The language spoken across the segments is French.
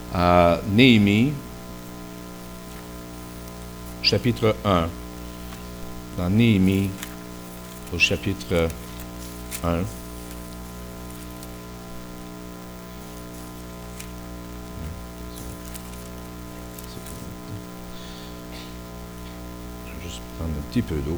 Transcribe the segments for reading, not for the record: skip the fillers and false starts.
Néhémie, chapitre 1. Dans Néhémie, au chapitre 1. Je vais juste prendre un petit peu d'eau.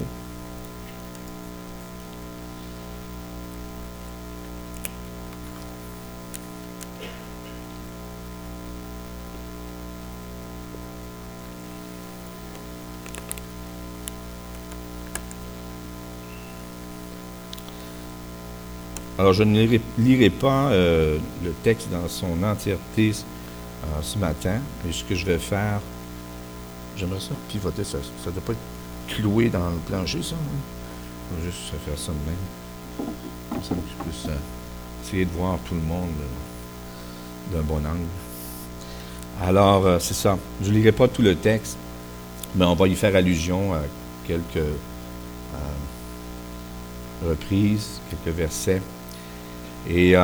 Alors, je ne lirai pas le texte dans son entièreté ce matin, mais ce que je vais faire, j'aimerais ça pivoter, ça ne doit pas être cloué dans le plancher, ça. Hein? Je vais juste faire ça de même. Comme ça, je puisse essayer de voir tout le monde d'un bon angle. Alors, c'est ça. Je ne lirai pas tout le texte, mais on va y faire allusion à quelques reprises, quelques versets. Et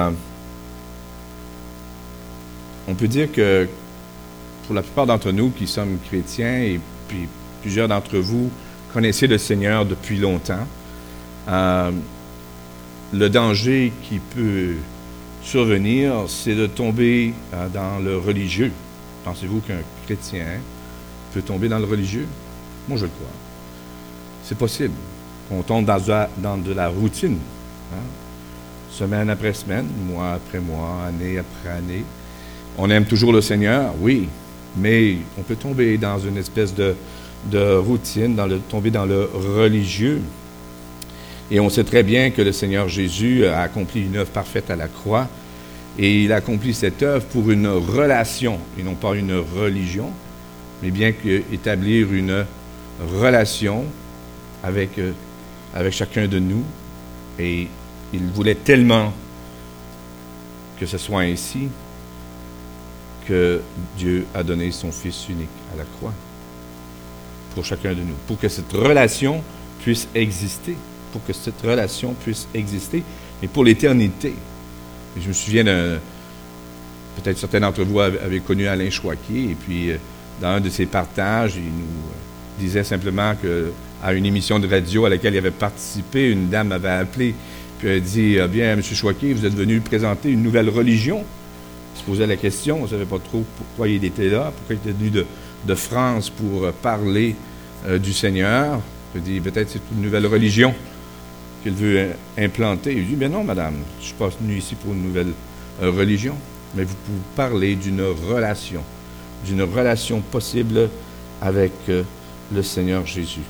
on peut dire que pour la plupart d'entre nous qui sommes chrétiens, et puis plusieurs d'entre vous connaissez le Seigneur depuis longtemps, le danger qui peut survenir, c'est de tomber dans le religieux. Pensez-vous qu'un chrétien peut tomber dans le religieux? Moi, je le crois. C'est possible. On tombe dans de la routine. Hein? Semaine après semaine, mois après mois, année après année. On aime toujours le Seigneur, oui, mais on peut tomber dans une espèce de routine, tomber dans le religieux. Et on sait très bien que le Seigneur Jésus a accompli une œuvre parfaite à la croix, et il a accompli cette œuvre pour une relation, et non pas une religion, mais bien qu'établir une relation avec chacun de nous. Et il voulait tellement que ce soit ainsi que Dieu a donné son Fils unique à la croix pour chacun de nous, pour que cette relation puisse exister, mais pour l'éternité. Et je me souviens peut-être certains d'entre vous avaient connu Alain Choiquier, et puis dans un de ses partages, il nous disait simplement qu'à une émission de radio à laquelle il avait participé, une dame m'avait appelé. Puis elle dit, bien, M. Choiquier, vous êtes venu présenter une nouvelle religion. Il se posait la question, on ne savait pas trop pourquoi il était là, pourquoi il était venu de France pour parler du Seigneur. Il dit, peut-être c'est une nouvelle religion qu'il veut implanter. Il dit, bien non, madame, je ne suis pas venu ici pour une nouvelle religion, mais vous pouvez parler d'une relation possible avec le Seigneur Jésus.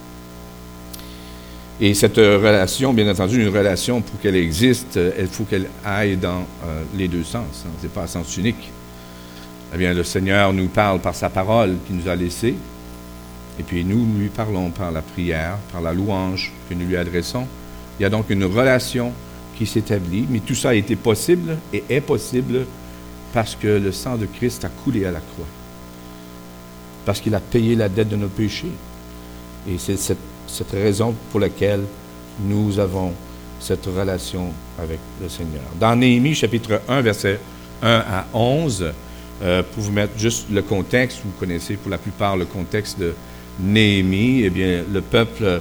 Et cette relation, bien entendu, une relation, pour qu'elle existe, il faut qu'elle aille dans les deux sens. Hein. Ce n'est pas à sens unique. Eh bien, le Seigneur nous parle par sa parole qu'il nous a laissée, et puis nous lui parlons par la prière, par la louange que nous lui adressons. Il y a donc une relation qui s'établit, mais tout ça a été possible et est possible parce que le sang de Christ a coulé à la croix, parce qu'il a payé la dette de nos péchés. Et c'est cette raison pour laquelle nous avons cette relation avec le Seigneur. Dans Néhémie, chapitre 1, versets 1 à 11, pour vous mettre juste le contexte, vous connaissez pour la plupart le contexte de Néhémie, eh bien, le peuple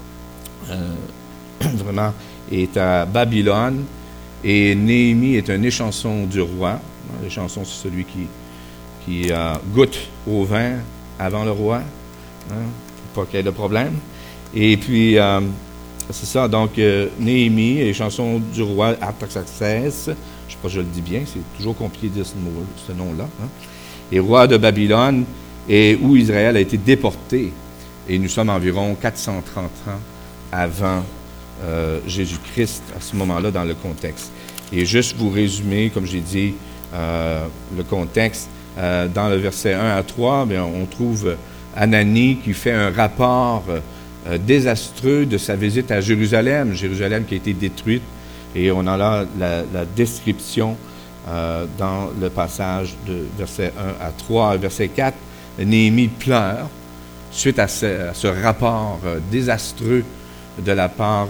vraiment est à Babylone, et Néhémie est un échanson du roi. L'échanson, c'est celui qui goûte au vin avant le roi, hein, pas qu'il y ait de problème. Et puis, c'est ça, donc Néhémie, les chansons du roi Artaxerxès, je ne sais pas si je le dis bien, c'est toujours compliqué de dire ce nom-là, hein, et roi de Babylone, et où Israël a été déporté. Et nous sommes environ 430 ans avant Jésus-Christ, à ce moment-là, dans le contexte. Et juste vous résumer, comme j'ai dit, le contexte, dans le verset 1 à 3, bien, on trouve Ananie qui fait un rapport désastreux de sa visite à Jérusalem qui a été détruite, et on a là la description dans le passage de verset 1 à 3. Verset 4, Néhémie pleure suite à ce rapport désastreux de la part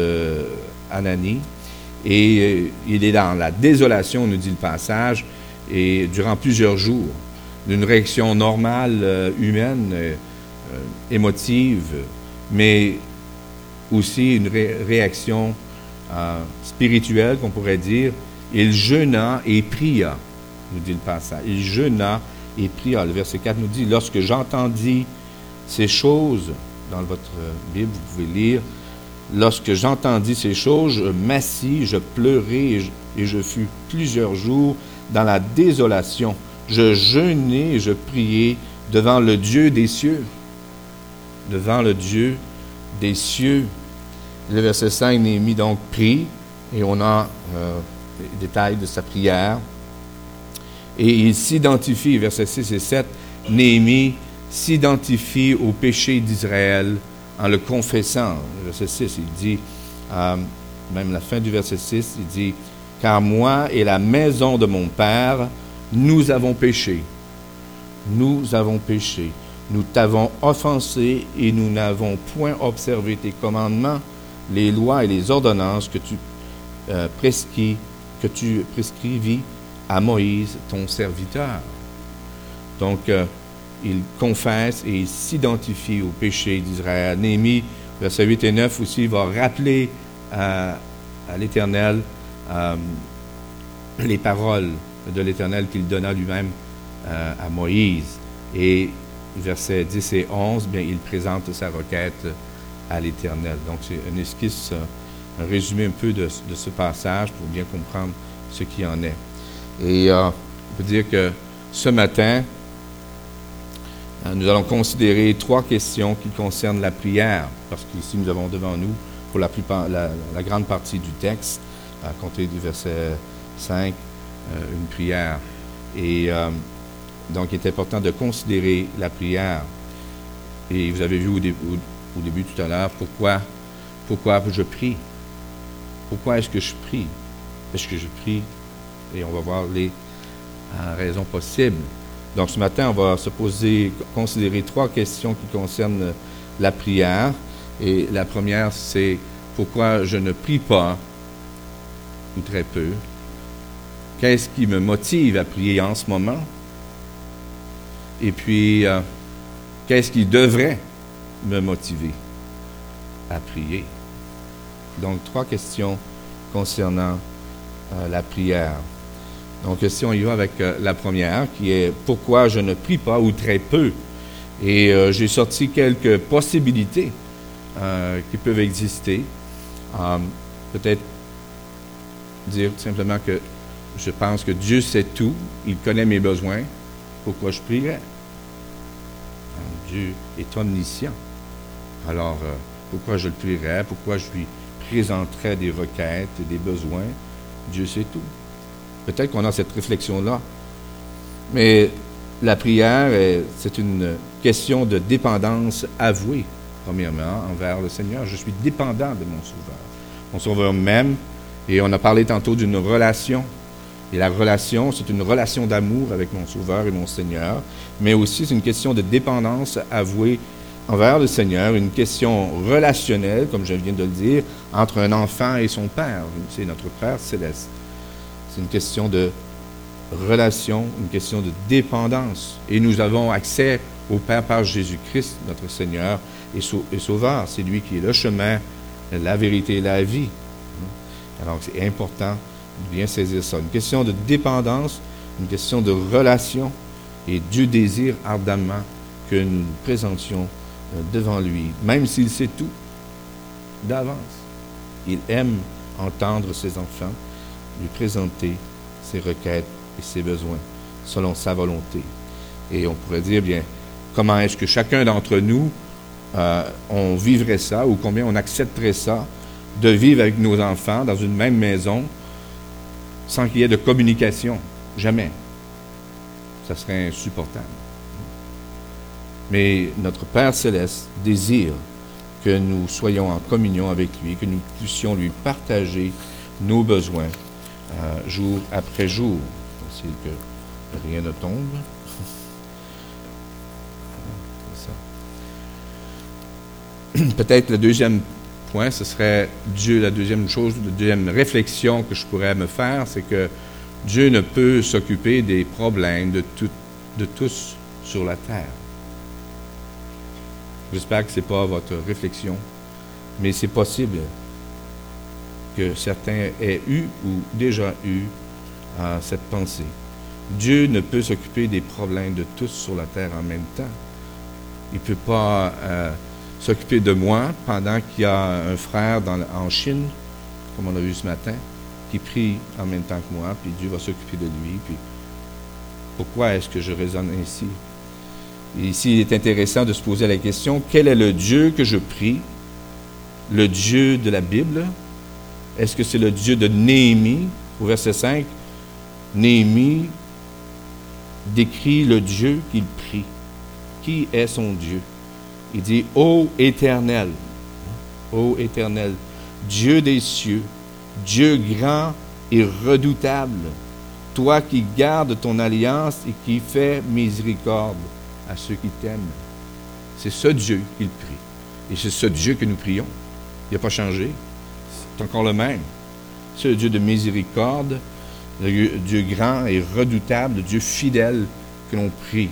de Ananie, et il est dans la désolation, nous dit le passage, et durant plusieurs jours, d'une réaction normale, humaine, émotive, mais aussi une réaction spirituelle, qu'on pourrait dire. Il jeûna et pria, nous dit le passage. Il jeûna et pria. Le verset 4 nous dit, « Lorsque j'entendis ces choses », dans votre Bible, vous pouvez lire, « Lorsque j'entendis ces choses, je m'assis, je pleurai et je fus plusieurs jours dans la désolation. Je jeûnai et je priai devant le Dieu des cieux. » Devant le Dieu des cieux. Le verset 5, Néhémie donc prie, et on a les détails de sa prière. Et il s'identifie, versets 6 et 7, Néhémie s'identifie au péché d'Israël en le confessant. Verset 6, il dit, même la fin du verset 6, il dit, « Car moi et la maison de mon père, nous avons péché. Nous avons péché. Nous t'avons offensé et nous n'avons point observé tes commandements, les lois et les ordonnances que tu prescrivis à Moïse, ton serviteur. » Donc, il confesse et il s'identifie au péché d'Israël. Néhémie, versets 8 et 9 aussi, va rappeler à l'Éternel les paroles de l'Éternel qu'il donna lui-même à Moïse. Et versets 10 et 11, bien, il présente sa requête à l'Éternel. Donc, c'est un esquisse, un résumé un peu de ce passage pour bien comprendre ce qui en est. Et on peut dire que ce matin, nous allons considérer 3 questions qui concernent la prière, parce qu'ici, nous avons devant nous, pour la grande partie du texte, à compter du verset 5, une prière. Et donc, il est important de considérer la prière. Et vous avez vu au début tout à l'heure, pourquoi je prie. Pourquoi est-ce que je prie? Est-ce que je prie? Et on va voir les raisons possibles. Donc, ce matin, on va considérer 3 questions qui concernent la prière. Et la première, c'est pourquoi je ne prie pas, ou très peu. Qu'est-ce qui me motive à prier en ce moment? Et puis, qu'est-ce qui devrait me motiver à prier? Donc, 3 questions concernant la prière. Donc, si on y va avec la première, qui est « Pourquoi je ne prie pas ou très peu ?» Et j'ai sorti quelques possibilités qui peuvent exister. Peut-être dire simplement que je pense que Dieu sait tout, il connaît mes besoins. Pourquoi je prierais? Dieu est omniscient. Alors, pourquoi je le prierais? Pourquoi je lui présenterais des requêtes, des besoins? Dieu sait tout. Peut-être qu'on a cette réflexion-là. Mais la prière, c'est une question de dépendance avouée, premièrement, envers le Seigneur. Je suis dépendant de mon Sauveur. Mon Sauveur m'aime, et on a parlé tantôt d'une relation. Et la relation, c'est une relation d'amour avec mon Sauveur et mon Seigneur, mais aussi c'est une question de dépendance avouée envers le Seigneur, une question relationnelle, comme je viens de le dire, entre un enfant et son Père. C'est notre Père céleste. C'est une question de relation, une question de dépendance. Et nous avons accès au Père par Jésus-Christ, notre Seigneur et Sauveur. C'est lui qui est le chemin, la vérité et la vie. Alors c'est important de bien saisir ça. Une question de dépendance, une question de relation, et Dieu désire ardemment que nous nous présentions devant lui, même s'il sait tout d'avance. Il aime entendre ses enfants lui présenter ses requêtes et ses besoins selon sa volonté. Et on pourrait dire, bien, comment est-ce que chacun d'entre nous, on vivrait ça, ou combien on accepterait ça, de vivre avec nos enfants dans une même maison sans qu'il y ait de communication. Jamais. Ça serait insupportable. Mais notre Père céleste désire que nous soyons en communion avec lui, que nous puissions lui partager nos besoins jour après jour. C'est que rien ne tombe. C'est ça. Peut-être le deuxième point, ce serait Dieu. La deuxième chose, la deuxième réflexion que je pourrais me faire, c'est que Dieu ne peut s'occuper des problèmes de tous sur la terre. J'espère que ce n'est pas votre réflexion, mais c'est possible que certains aient eu ou déjà eu cette pensée. Dieu ne peut s'occuper des problèmes de tous sur la terre en même temps. Il ne peut pas s'occuper de moi pendant qu'il y a un frère en Chine, comme on a vu ce matin, qui prie en même temps que moi, puis Dieu va s'occuper de lui. Puis pourquoi est-ce que je raisonne ainsi? Et ici, il est intéressant de se poser la question, quel est le Dieu que je prie? Le Dieu de la Bible? Est-ce que c'est le Dieu de Néhémie? Au verset 5, Néhémie décrit le Dieu qu'il prie. Qui est son Dieu? Il dit, ô Éternel, Dieu des cieux, Dieu grand et redoutable, toi qui gardes ton alliance et qui fais miséricorde à ceux qui t'aiment. C'est ce Dieu qu'il prie. Et c'est ce Dieu que nous prions. Il n'a pas changé. C'est encore le même. C'est le Dieu de miséricorde, le Dieu grand et redoutable, le Dieu fidèle que l'on prie.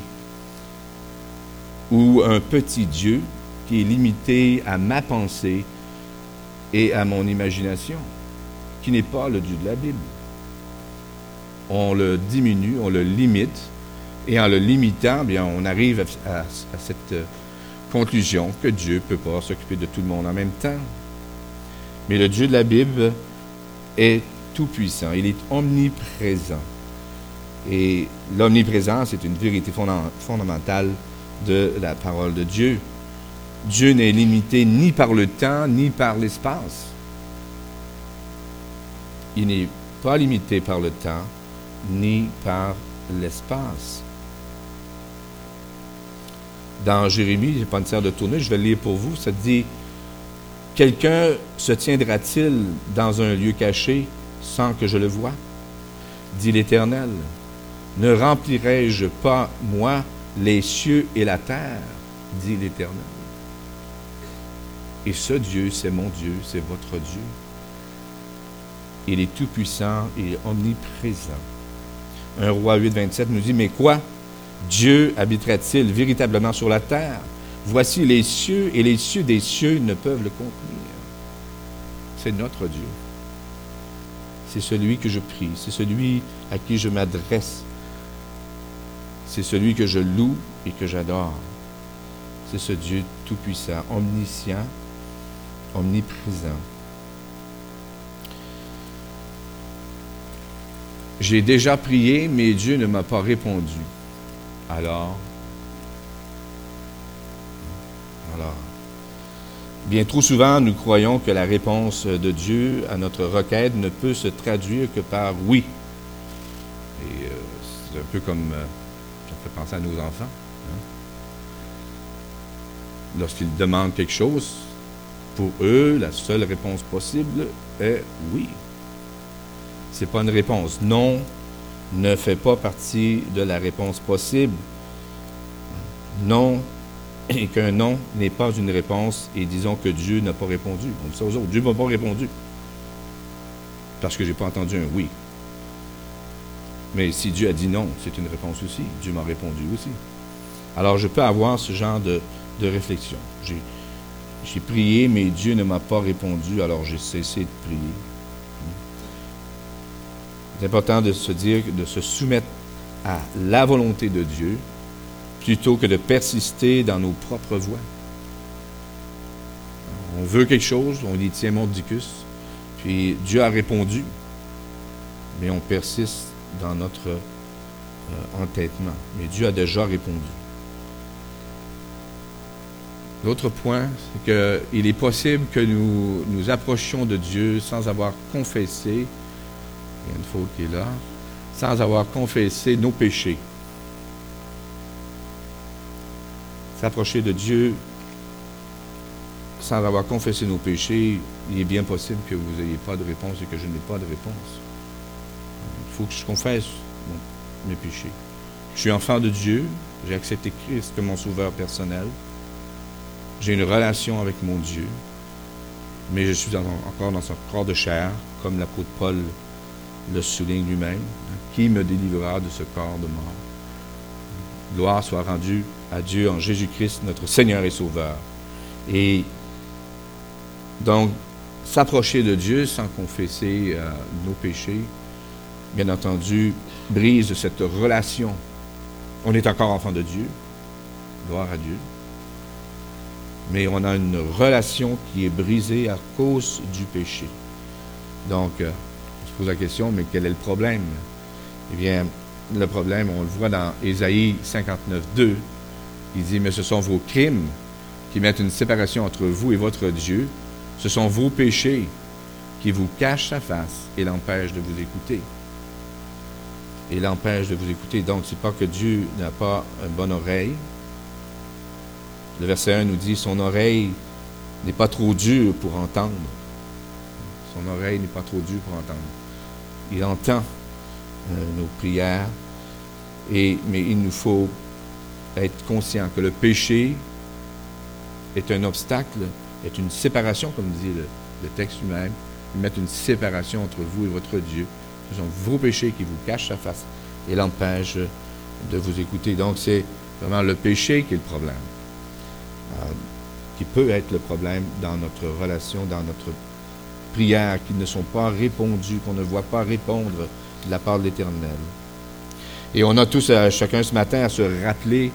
Ou un petit Dieu qui est limité à ma pensée et à mon imagination, qui n'est pas le Dieu de la Bible. On le diminue, on le limite, et en le limitant, bien, on arrive à cette conclusion que Dieu ne peut pas s'occuper de tout le monde en même temps. Mais le Dieu de la Bible est tout-puissant, il est omniprésent. Et l'omniprésence est une vérité fondamentale de la parole de Dieu. Dieu n'est limité ni par le temps, ni par l'espace. Il n'est pas limité par le temps, ni par l'espace. Dans Jérémie, je n'ai pas nécessaire de tourner, je vais le lire pour vous, ça dit « Quelqu'un se tiendra-t-il dans un lieu caché sans que je le voie? Dit l'Éternel. Ne remplirai-je pas, moi, les cieux et la terre? Dit l'Éternel. » Et ce Dieu, c'est mon Dieu, c'est votre Dieu. Il est tout-puissant, il est omniprésent. 1 Roi 8, 27 nous dit, « Mais quoi? Dieu habitera-t-il véritablement sur la terre? Voici les cieux, et les cieux des cieux ne peuvent le contenir. » C'est notre Dieu. C'est celui que je prie, c'est celui à qui je m'adresse. C'est celui que je loue et que j'adore. C'est ce Dieu tout-puissant, omniscient, omniprésent. J'ai déjà prié, mais Dieu ne m'a pas répondu. Alors, bien trop souvent, nous croyons que la réponse de Dieu à notre requête ne peut se traduire que par « oui ». Et c'est un peu comme, ça fait penser à nos enfants. Hein? Lorsqu'ils demandent quelque chose, pour eux, la seule réponse possible est « oui ». Ce n'est pas une réponse. Non ne fait pas partie de la réponse possible. Non, et qu'un non n'est pas une réponse, et disons que Dieu n'a pas répondu. On dit ça aux autres. Dieu ne m'a pas répondu. Parce que je n'ai pas entendu un oui. Mais si Dieu a dit non, c'est une réponse aussi. Dieu m'a répondu aussi. Alors je peux avoir ce genre de réflexion. J'ai prié, mais Dieu ne m'a pas répondu, alors j'ai cessé de prier. C'est important de se dire, de se soumettre à la volonté de Dieu, plutôt que de persister dans nos propres voies. On veut quelque chose, on dit « tiens, mordicus », puis Dieu a répondu, mais on persiste dans notre entêtement. Mais Dieu a déjà répondu. L'autre point, c'est qu'il est possible que nous nous approchions de Dieu sans avoir confessé, il y a une faute qui est là, sans avoir confessé nos péchés. S'approcher de Dieu sans avoir confessé nos péchés, il est bien possible que vous n'ayez pas de réponse et que je n'ai pas de réponse. Il faut que je confesse mes péchés. Je suis enfant de Dieu, j'ai accepté Christ comme mon sauveur personnel, j'ai une relation avec mon Dieu, mais je suis encore dans son corps de chair, comme l'apôtre Paul le souligne lui-même. qui me délivrera de ce corps de mort? Gloire soit rendue à Dieu en Jésus-Christ, notre Seigneur et Sauveur. Et donc, s'approcher de Dieu sans confesser nos péchés, bien entendu, brise cette relation. On est encore enfant de Dieu, gloire à Dieu, mais on a une relation qui est brisée à cause du péché. Donc, on se pose la question, mais quel est le problème? Eh bien, le problème, on le voit dans Ésaïe 59, 2, il dit, « Mais ce sont vos crimes qui mettent une séparation entre vous et votre Dieu. Ce sont vos péchés qui vous cachent sa face et l'empêchent de vous écouter. » Et l'empêche de vous écouter. Donc, c'est pas que Dieu n'a pas une bonne oreille. Le verset 1 nous dit, son oreille n'est pas trop dure pour entendre. Son oreille n'est pas trop dure pour entendre. Il entend nos prières, mais il nous faut être conscient que le péché est un obstacle, est une séparation, comme dit le texte lui-même. Il met une séparation entre vous et votre Dieu. Ce sont vos péchés qui vous cachent sa face et l'empêchent de vous écouter. Donc, c'est vraiment le péché qui est le problème, qui peut être le problème dans notre relation, dans notre prière, qui ne sont pas répondues, qu'on ne voit pas répondre de la part de l'Éternel. Et on a tous, chacun ce matin, à se rappeler,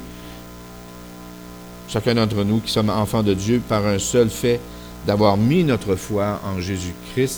chacun d'entre nous qui sommes enfants de Dieu, par un seul fait d'avoir mis notre foi en Jésus-Christ,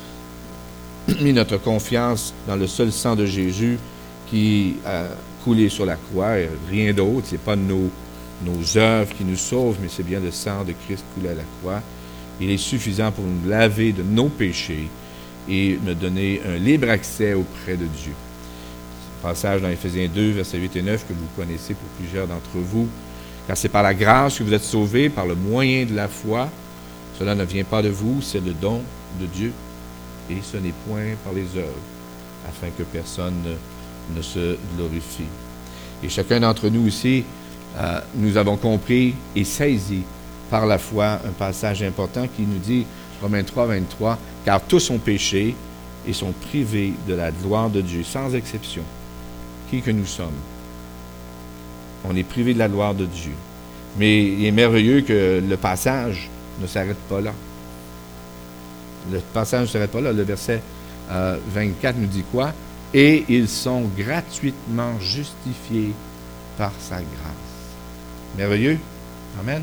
mis notre confiance dans le seul sang de Jésus qui a coulé sur la croix, et rien d'autre. Ce n'est pas nos œuvres qui nous sauvent, mais c'est bien le sang de Christ coulé à la croix. Il est suffisant pour nous laver de nos péchés et me donner un libre accès auprès de Dieu. Passage dans Éphésiens 2, versets 8 et 9, que vous connaissez pour plusieurs d'entre vous. Car c'est par la grâce que vous êtes sauvés, par le moyen de la foi. Cela ne vient pas de vous, c'est le don de Dieu. Et ce n'est point par les œuvres, afin que personne ne se glorifie. Et chacun d'entre nous ici, nous avons compris et saisi par la foi un passage important qui nous dit, Romains 3, 23, « Car tous ont péché et sont privés de la gloire de Dieu, sans exception. » Qui que nous sommes, on est privé de la gloire de Dieu. Mais il est merveilleux que le passage ne s'arrête pas là. Le passage ne s'arrête pas là. Le verset 24 nous dit quoi? « Et ils sont gratuitement justifiés par sa grâce. » Merveilleux. Amen.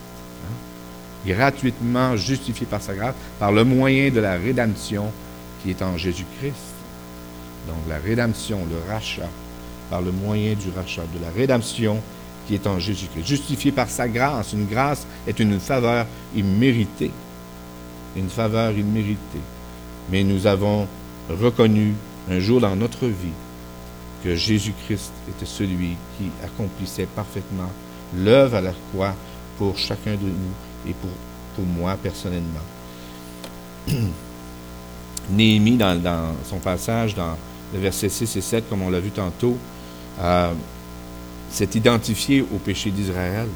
Hein? Gratuitement justifiés par sa grâce, par le moyen de la rédemption qui est en Jésus-Christ. Donc la rédemption, le rachat, par le moyen du rachat, de la rédemption qui est en Jésus-Christ. Justifié par sa grâce. Une grâce est une faveur imméritée. Une faveur imméritée. Mais nous avons reconnu un jour dans notre vie que Jésus-Christ était celui qui accomplissait parfaitement l'œuvre à la croix pour chacun de nous et pour moi personnellement. Néhémie, dans son passage, dans le verset 6 et 7, comme on l'a vu tantôt, s'est identifié au péché d'Israël.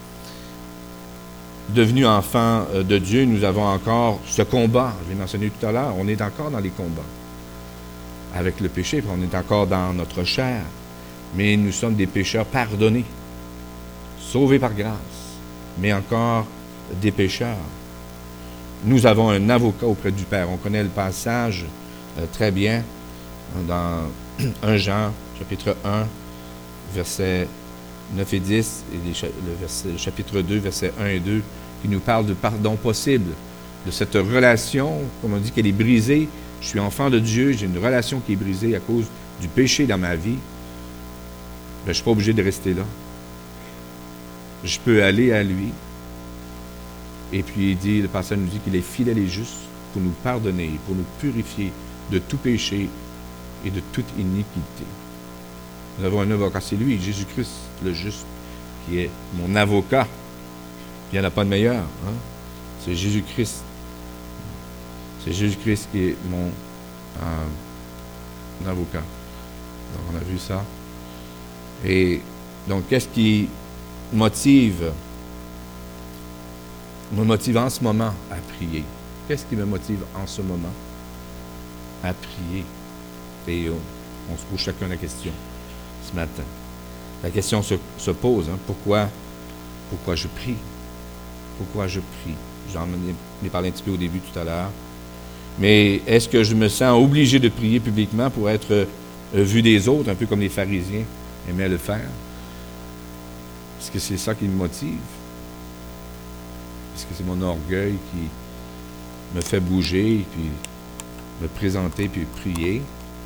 Devenu enfant de Dieu, nous avons encore ce combat. Je l'ai mentionné tout à l'heure, on est encore dans les combats avec le péché, on est encore dans notre chair, mais nous sommes des pécheurs pardonnés, sauvés par grâce, mais encore des pécheurs. Nous avons un avocat auprès du Père. On connaît le passage très bien dans 1 Jean, chapitre 1, versets 9 et 10, et le chapitre 2, versets 1 et 2, qui nous parle de pardon possible, de cette relation, comme on dit qu'elle est brisée. Je suis enfant de Dieu, j'ai une relation qui est brisée à cause du péché dans ma vie. Je ne suis pas obligé de rester là. Je peux aller à lui. Et puis il dit, le passage nous dit qu'il est fidèle et juste pour nous pardonner, pour nous purifier de tout péché et de toute iniquité. Nous avons un avocat, c'est lui, Jésus-Christ, le juste, qui est mon avocat. Il n'y en a pas de meilleur. Hein? C'est Jésus-Christ. C'est Jésus-Christ qui est mon avocat. Donc, on a vu ça. Et donc, qu'est-ce qui me motive en ce moment à prier? Qu'est-ce qui me motive en ce moment à prier? Théo. On se pose chacun la question ce matin. La question se pose, hein, pourquoi je prie? Pourquoi je prie? J'en ai parlé un petit peu au début tout à l'heure. Mais est-ce que je me sens obligé de prier publiquement pour être vu des autres, un peu comme les pharisiens aimaient le faire? Est-ce que c'est ça qui me motive? Est-ce que c'est mon orgueil qui me fait bouger, puis me présenter, puis prier?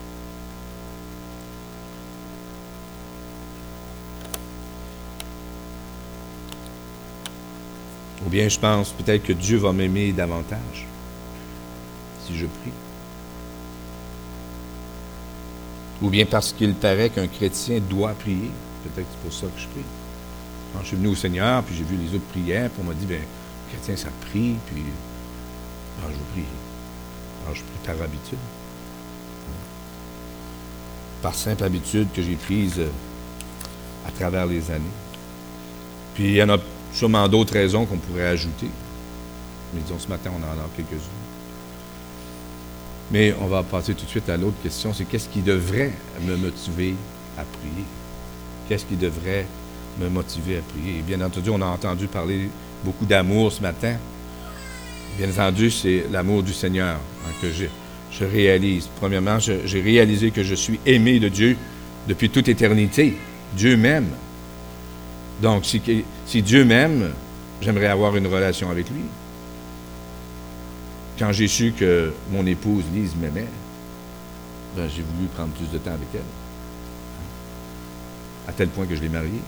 Ou bien je pense peut-être que Dieu va m'aimer davantage si je prie. Ou bien parce qu'il paraît qu'un chrétien doit prier. Peut-être que c'est pour ça que je prie. Quand je suis venu au Seigneur, puis j'ai vu les autres prières, puis on m'a dit, bien, le chrétien, ça prie, puis je veux prier. Alors, je prie par habitude. Par simple habitude que j'ai prise à travers les années. Puis il y en a sûrement d'autres raisons qu'on pourrait ajouter. Mais disons, ce matin, on en a quelques-unes. Mais on va passer tout de suite à l'autre question, c'est qu'est-ce qui devrait me motiver à prier? Qu'est-ce qui devrait me motiver à prier? Et bien entendu, on a entendu parler beaucoup d'amour ce matin. Bien entendu, c'est l'amour du Seigneur que je réalise. Premièrement, j'ai réalisé que je suis aimé de Dieu depuis toute éternité. Dieu m'aime. Donc, si Dieu m'aime, j'aimerais avoir une relation avec lui. Quand j'ai su que mon épouse Lise m'aimait, ben, j'ai voulu prendre plus de temps avec elle. À tel point que je l'ai mariée.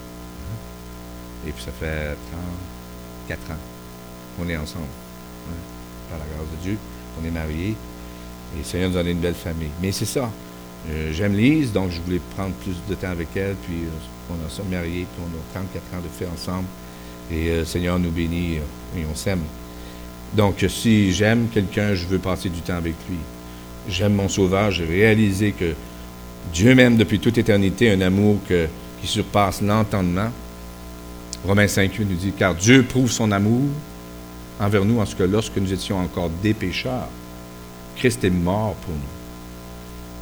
Et puis ça fait 34 ans qu'on est ensemble. Par la grâce de Dieu, on est mariés. Et le Seigneur nous a donné une belle famille. Mais c'est ça. J'aime Lise, donc je voulais prendre plus de temps avec elle. Puis on a ça mariés, puis on a 34 ans de fait ensemble. Et le Seigneur nous bénit et on s'aime. Donc, si j'aime quelqu'un, je veux passer du temps avec lui. J'aime mon Sauveur, j'ai réalisé que Dieu m'aime depuis toute éternité, un amour qui surpasse l'entendement. Romains 5,8 nous dit, « Car Dieu prouve son amour envers nous en ce que lorsque nous étions encore des pécheurs, Christ est mort pour nous. »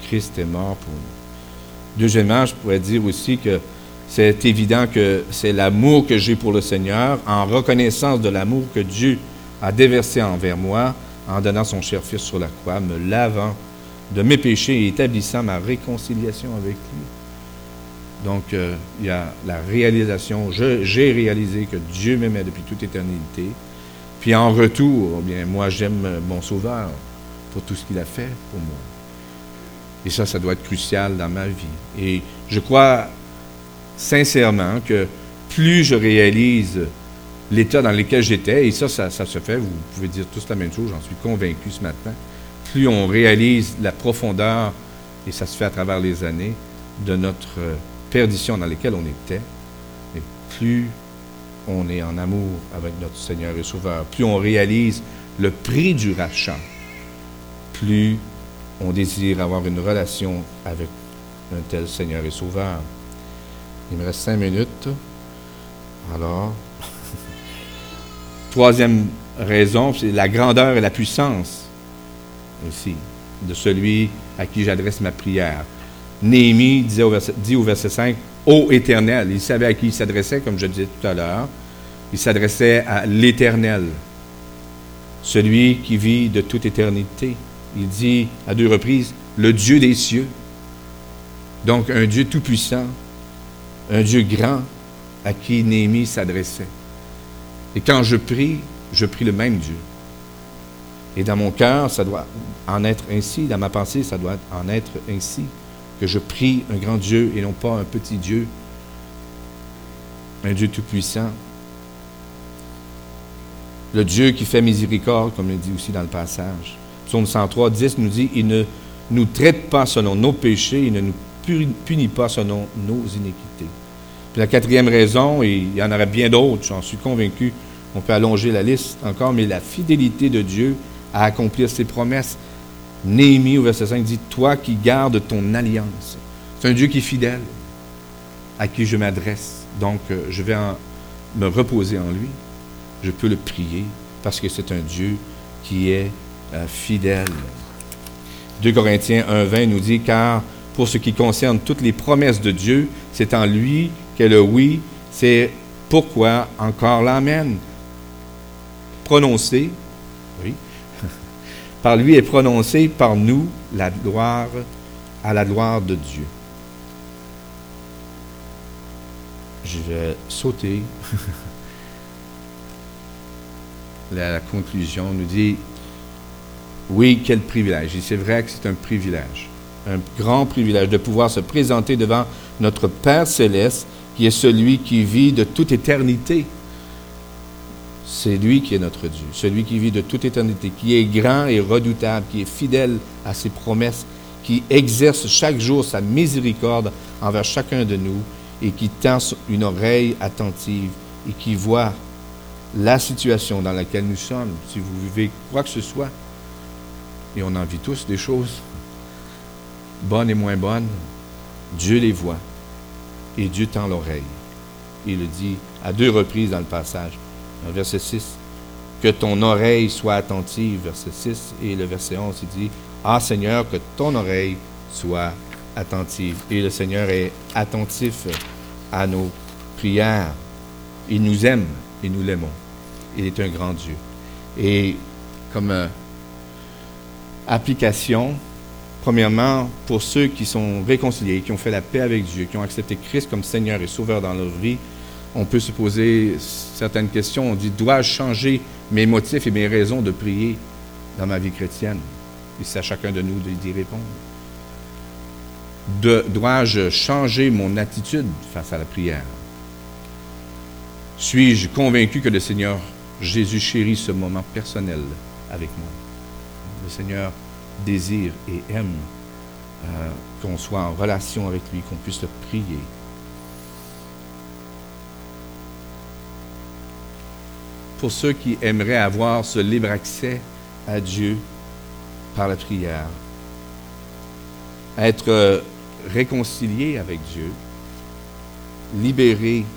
Christ est mort pour nous. Deuxièmement, je pourrais dire aussi que c'est évident que c'est l'amour que j'ai pour le Seigneur, en reconnaissance de l'amour que Dieu a déversé envers moi en donnant son cher Fils sur la croix, me lavant de mes péchés et établissant ma réconciliation avec lui. Donc, il y a la réalisation, j'ai réalisé que Dieu m'aimait depuis toute éternité. Puis en retour, bien, moi j'aime mon Sauveur pour tout ce qu'il a fait pour moi. Et ça doit être crucial dans ma vie. Et je crois sincèrement que plus je réalise l'état dans lequel j'étais, et ça se fait, vous pouvez dire tous la même chose, j'en suis convaincu ce matin, plus on réalise la profondeur, et ça se fait à travers les années, de notre perdition dans laquelle on était, et plus on est en amour avec notre Seigneur et Sauveur, plus on réalise le prix du rachat, plus on désire avoir une relation avec un tel Seigneur et Sauveur. Il me reste 5 minutes. Alors, troisième raison, c'est la grandeur et la puissance aussi de celui à qui j'adresse ma prière. Néhémie dit au verset 5, « Ô Éternel », il savait à qui il s'adressait, comme je disais tout à l'heure, il s'adressait à l'Éternel, celui qui vit de toute éternité. Il dit à 2 reprises, « le Dieu des cieux ». Donc, un Dieu tout-puissant, un Dieu grand à qui Néhémie s'adressait. Et quand je prie le même Dieu. Et dans mon cœur, ça doit en être ainsi, dans ma pensée, ça doit en être ainsi, que je prie un grand Dieu et non pas un petit Dieu, un Dieu tout-puissant. Le Dieu qui fait miséricorde, comme il dit aussi dans le passage. Psaume 103, 10 nous dit, « Il ne nous traite pas selon nos péchés, il ne nous punit pas selon nos iniquités. » Puis la quatrième raison, et il y en aurait bien d'autres, j'en suis convaincu, on peut allonger la liste encore, mais la fidélité de Dieu à accomplir ses promesses. Néhémie, au verset 5, dit, « Toi qui gardes ton alliance. » C'est un Dieu qui est fidèle, à qui je m'adresse. Donc, je vais me reposer en lui. Je peux le prier, parce que c'est un Dieu qui est fidèle. 2 Corinthiens 1,20 nous dit, « Car pour ce qui concerne toutes les promesses de Dieu. C'est en lui qu'est le oui. C'est pourquoi encore l'amen. Prononcé, oui, par lui est prononcé par nous la gloire à la gloire de Dieu. Je vais sauter. La conclusion nous dit, oui, quel privilège. Et c'est vrai que c'est un privilège, un grand privilège de pouvoir se présenter devant notre Père céleste, qui est celui qui vit de toute éternité. C'est lui qui est notre Dieu, celui qui vit de toute éternité, qui est grand et redoutable, qui est fidèle à ses promesses, qui exerce chaque jour sa miséricorde envers chacun de nous et qui tend une oreille attentive et qui voit la situation dans laquelle nous sommes. Si vous vivez quoi que ce soit, et on en vit tous des choses, bonnes et moins bonnes, Dieu les voit et Dieu tend l'oreille. Il le dit à 2 reprises dans le passage. Dans le verset 6, que ton oreille soit attentive, verset 6, et le verset 11, il dit, ah Seigneur, que ton oreille soit attentive. Et le Seigneur est attentif à nos prières. Il nous aime et nous l'aimons. Il est un grand Dieu. Et comme application, premièrement, pour ceux qui sont réconciliés, qui ont fait la paix avec Dieu, qui ont accepté Christ comme Seigneur et Sauveur dans leur vie, on peut se poser certaines questions. On dit, dois-je changer mes motifs et mes raisons de prier dans ma vie chrétienne? Et c'est à chacun de nous d'y répondre. Dois-je changer mon attitude face à la prière? Suis-je convaincu que le Seigneur Jésus chérit ce moment personnel avec moi? Le Seigneur désire et aime qu'on soit en relation avec lui, qu'on puisse le prier. Pour ceux qui aimeraient avoir ce libre accès à Dieu par la prière, être réconcilié avec Dieu, libéré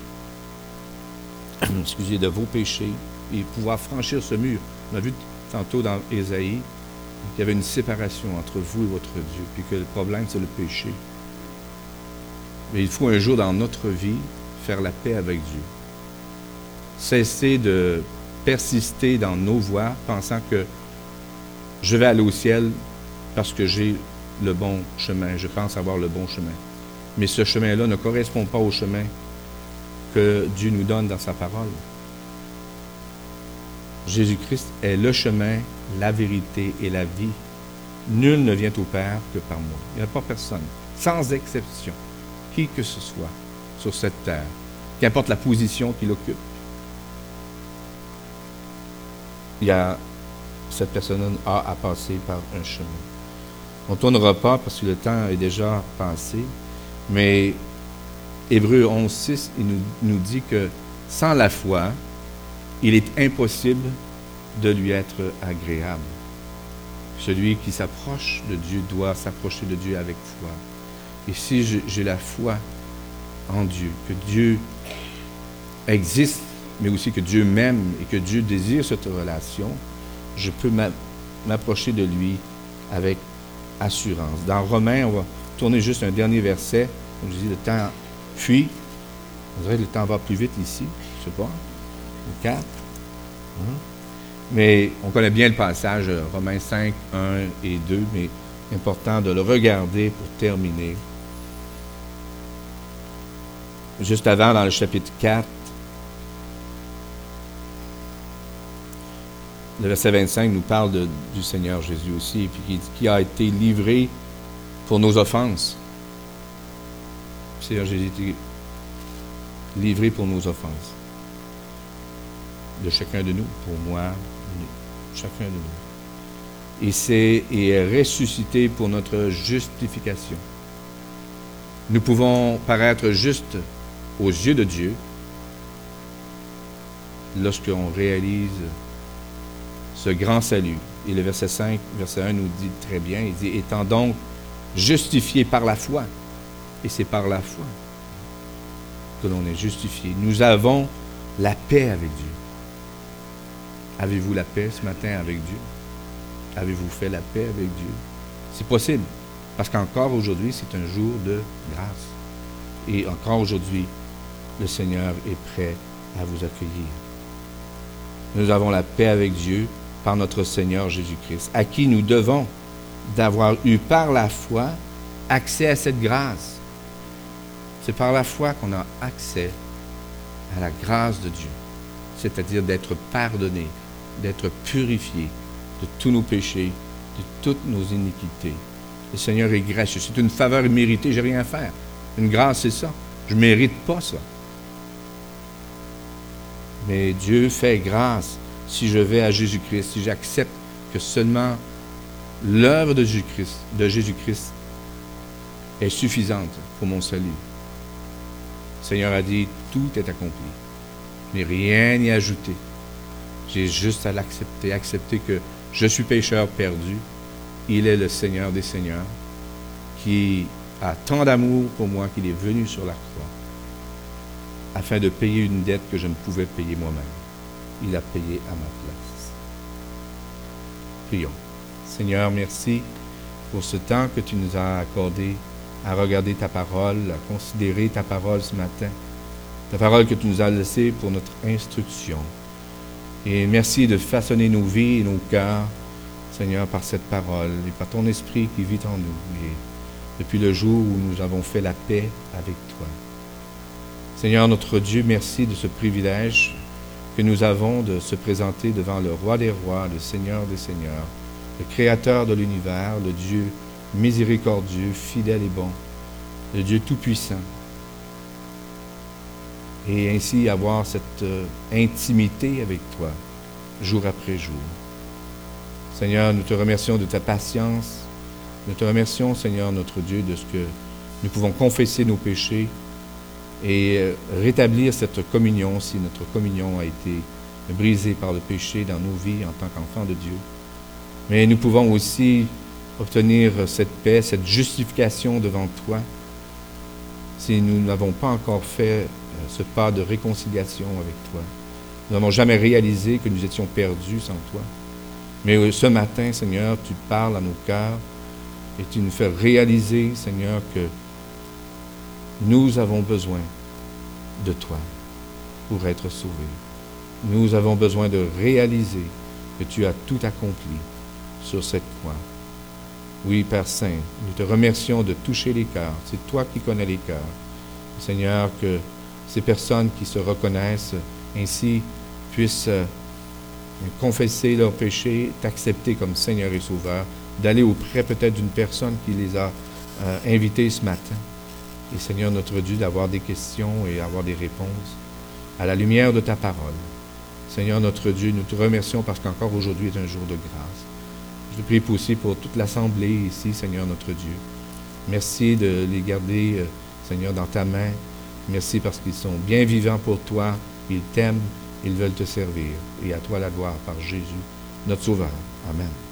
de vos péchés et pouvoir franchir ce mur. On a vu tantôt dans Ésaïe qu'il y avait une séparation entre vous et votre Dieu, puis que le problème, c'est le péché. Mais il faut un jour dans notre vie faire la paix avec Dieu. Cesser de persister dans nos voies, pensant que je vais aller au ciel parce que j'ai le bon chemin, je pense avoir le bon chemin. Mais ce chemin-là ne correspond pas au chemin que Dieu nous donne dans sa parole. Jésus-Christ est le chemin, la vérité et la vie. Nul ne vient au Père que par moi. Il n'y a pas personne, sans exception, qui que ce soit sur cette terre, qu'importe la position qu'il occupe. Cette personne a à passer par un chemin. On ne tournera pas parce que le temps est déjà passé, mais Hébreux 11.6, il nous dit que sans la foi, il est impossible de lui être agréable. Celui qui s'approche de Dieu doit s'approcher de Dieu avec foi. Et si j'ai la foi en Dieu, que Dieu existe, mais aussi que Dieu m'aime et que Dieu désire cette relation, je peux m'approcher de lui avec assurance. Dans Romains, on va tourner juste un dernier verset. Comme je dis, le temps fuit. On dirait que le temps va plus vite ici. Je ne sais pas. Au 4. Mais on connaît bien le passage, Romains 5, 1 et 2, mais important de le regarder pour terminer. Juste avant, dans le chapitre 4, le verset 25 nous parle du Seigneur Jésus aussi, puis qui a été livré pour nos offenses. Le Seigneur Jésus a été livré pour nos offenses. De chacun de nous, pour moi, chacun de nous. Et est ressuscité pour notre justification. Nous pouvons paraître justes aux yeux de Dieu lorsqu'on réalise ce grand salut. Et le verset 5, verset 1 nous dit très bien, il dit, étant donc justifiés par la foi, et c'est par la foi que l'on est justifié. Nous avons la paix avec Dieu. Avez-vous la paix ce matin avec Dieu? Avez-vous fait la paix avec Dieu? C'est possible Parce qu'encore aujourd'hui, c'est un jour de grâce. Et encore aujourd'hui, le Seigneur est prêt à vous accueillir. Nous avons la paix avec Dieu par notre Seigneur Jésus-Christ, à qui nous devons d'avoir eu par la foi accès à cette grâce. C'est par la foi qu'on a accès à la grâce de Dieu, c'est-à-dire d'être pardonné, d'être purifié de tous nos péchés, de toutes nos iniquités. Le Seigneur est gracieux. C'est une faveur imméritée, je n'ai rien à faire. Une grâce, c'est ça. Je ne mérite pas ça. Mais Dieu fait grâce si je vais à Jésus-Christ, si j'accepte que seulement l'œuvre de Jésus-Christ est suffisante pour mon salut. Le Seigneur a dit, tout est accompli. Je n'ai rien y ajouté. J'ai juste à l'accepter, accepter que je suis pécheur perdu. Il est le Seigneur des Seigneurs qui a tant d'amour pour moi qu'il est venu sur la croix afin de payer une dette que je ne pouvais payer moi-même. Il a payé à ma place. Prions. Seigneur, merci pour ce temps que tu nous as accordé à regarder ta parole, à considérer ta parole ce matin, ta parole que tu nous as laissée pour notre instruction. Et merci de façonner nos vies et nos cœurs, Seigneur, par cette parole et par ton esprit qui vit en nous. Et depuis le jour où nous avons fait la paix avec toi. Seigneur, notre Dieu, merci de ce privilège que nous avons de se présenter devant le Roi des rois, le Seigneur des seigneurs, le Créateur de l'univers, le Dieu miséricordieux, fidèle et bon, le Dieu tout-puissant. Et ainsi avoir cette intimité avec toi, jour après jour. Seigneur, nous te remercions de ta patience. Nous te remercions, Seigneur, notre Dieu, de ce que nous pouvons confesser nos péchés et rétablir cette communion si notre communion a été brisée par le péché dans nos vies en tant qu'enfants de Dieu. Mais nous pouvons aussi obtenir cette paix, cette justification devant toi si nous n'avons pas encore fait ce pas de réconciliation avec toi. Nous n'avons jamais réalisé que nous étions perdus sans toi. Mais ce matin, Seigneur, tu parles à nos cœurs et tu nous fais réaliser, Seigneur, que nous avons besoin de toi pour être sauvés. Nous avons besoin de réaliser que tu as tout accompli sur cette croix. Oui, Père Saint, nous te remercions de toucher les cœurs. C'est toi qui connais les cœurs. Seigneur, que ces personnes qui se reconnaissent ainsi puissent confesser leurs péchés, t'accepter comme Seigneur et Sauveur, d'aller auprès peut-être d'une personne qui les a invités ce matin. Et Seigneur notre Dieu, d'avoir des questions et avoir des réponses à la lumière de ta parole. Seigneur notre Dieu, nous te remercions parce qu'encore aujourd'hui est un jour de grâce. Je te prie aussi pour toute l'assemblée ici, Seigneur notre Dieu. Merci de les garder, Seigneur, dans ta main. Merci parce qu'ils sont bien vivants pour toi, ils t'aiment, ils veulent te servir. Et à toi la gloire par Jésus, notre Sauveur. Amen.